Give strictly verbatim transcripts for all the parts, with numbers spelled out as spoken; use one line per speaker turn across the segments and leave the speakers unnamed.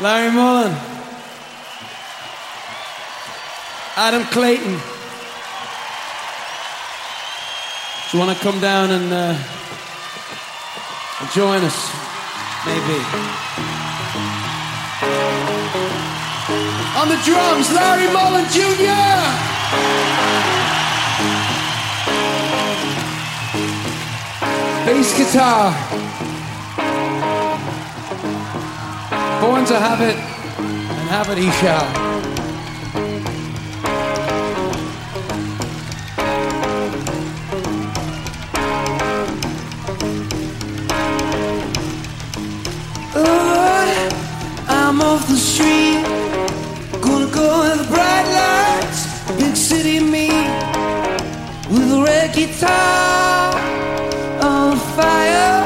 Larry Mullen, Adam Clayton. Do you want to come down and uh, join us? Maybe. On the drums, Larry Mullen Junior Bass guitar, born to have it, and have it he shall. Oh, I'm off the street, gonna go with bright lights, big city me, with a red guitar on fire.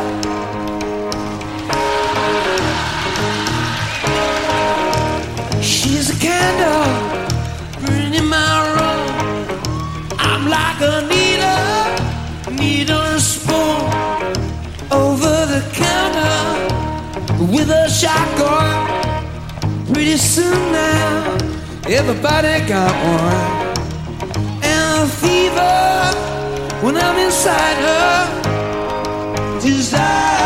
She's a candle burning in my room. I'm like a needle, needle and spoon over the counter with a shotgun. Pretty soon now, everybody got one. And a fever when I'm inside her. Desire.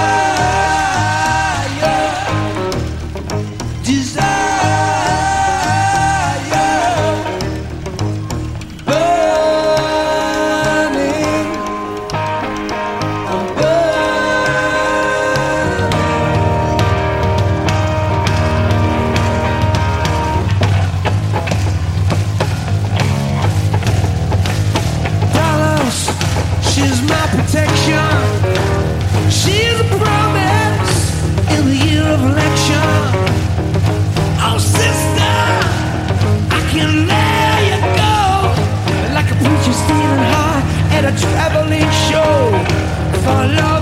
Protection. She's a promise in the year of election. Oh, sister, I can let you go like a preacher stealing high at a traveling show. For love.